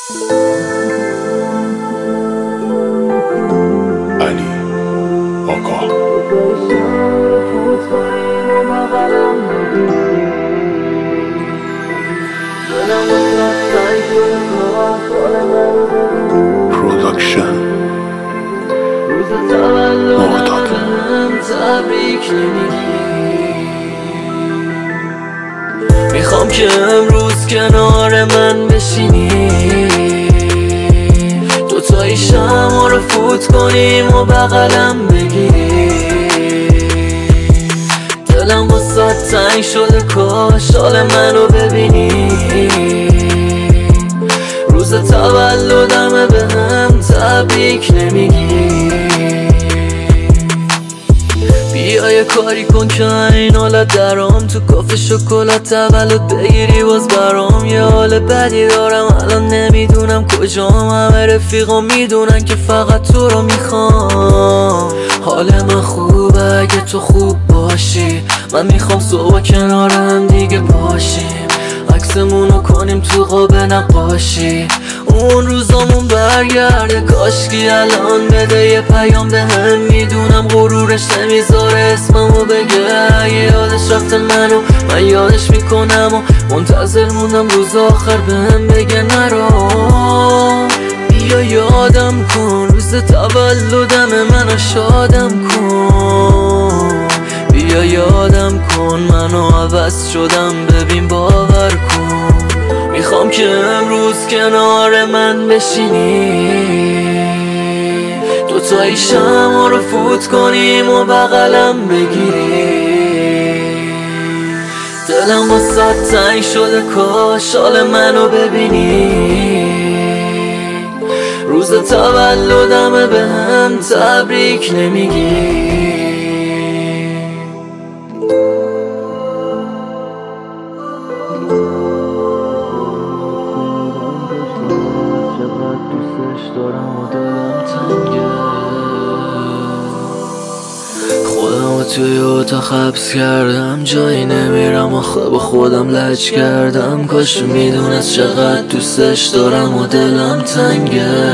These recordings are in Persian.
علی آقا پروداکشن مرداد میخوام که امروز کنار من بشینی، دوتایی شمع رو فوت کنیم و بغلم بگیری. دلم واسه تنگ شده کاش حال منو ببینی. روز تولدمه بهم تبریک نمیگی. بیا یه کاری کن که این حالت درام، تو کافه شکلات تولد بگیری باز برام. یه حال بدی دارم الان نمیدونم کجام، همه رفیقام میدونن که فقط تو رو میخوام. حال من خوبه اگه تو خوب باشی، من میخوام صبح کنار هم دیگه باشیم. عکسمونو کنیم تو قاب نقاشی، اون روزامون برگرده. کاشکی الان بده یه پیام بهم، میدونم غرورش نمیذاره اسممو بگه. اگه یادش رفته من یادش میکنم و منتظر موندم روز آخر بهم بگه نرو. بیا یادم کن روز تولدم منو شادم کن. بیا یادم کن منو عوض شدم ببین باور کن. میخوام که امروز کنار من بشینی، دوتایی شمع رو فوت کنیم و بغلم بگیری. دلم واسه تنگ شده کاش حال منو ببینی. روز تولدمه بهم تبریک نمیگی. خودمو توی اتاق حبس کردم، جایی نمیرم آخه با خودم لج کردم. کاش میدونست چقدر دوستش دارم و دلم تنگه.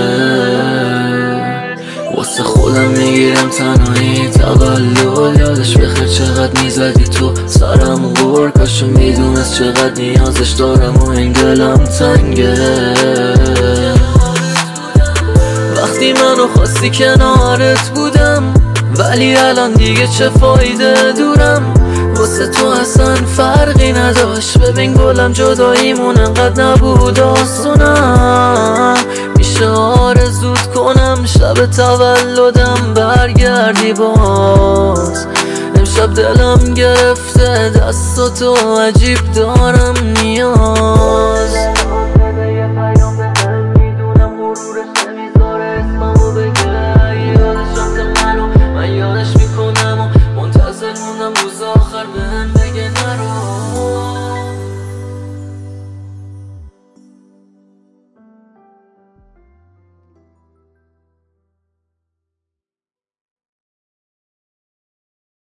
واسه خودم میگیرم تنهایی تولد، یادش بخیر چقدر میزدی تو سرم غور. کاش میدونست چقدر نیازش دارم و این دلم تنگه. وقتی منو خواستی کنارت بودم، ولی الان دیگه چه فایده دورم. واسه تو اصلا فرقی نداشت، ببین گلم جداییمون انقدر نبود آسونم. میشه آرزوت کنم شب تولدم برگردی باز. امشب دلم گرفته دستاتو عجیب دارم نیاز.